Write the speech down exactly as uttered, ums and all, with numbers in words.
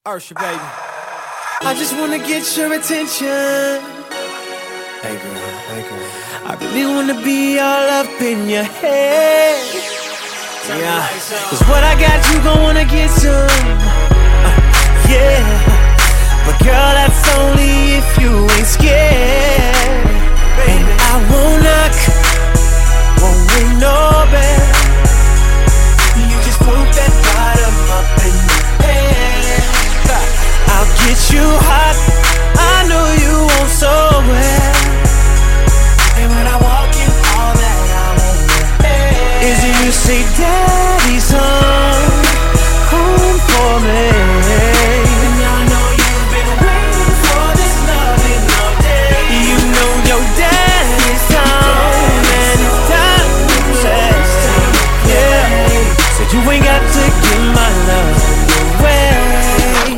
Ursha, baby. I just wanna get your attention. Hey girl, hey girl. I really wanna be all up in your head. Yeah, cause what I got, you gon' wanna get some.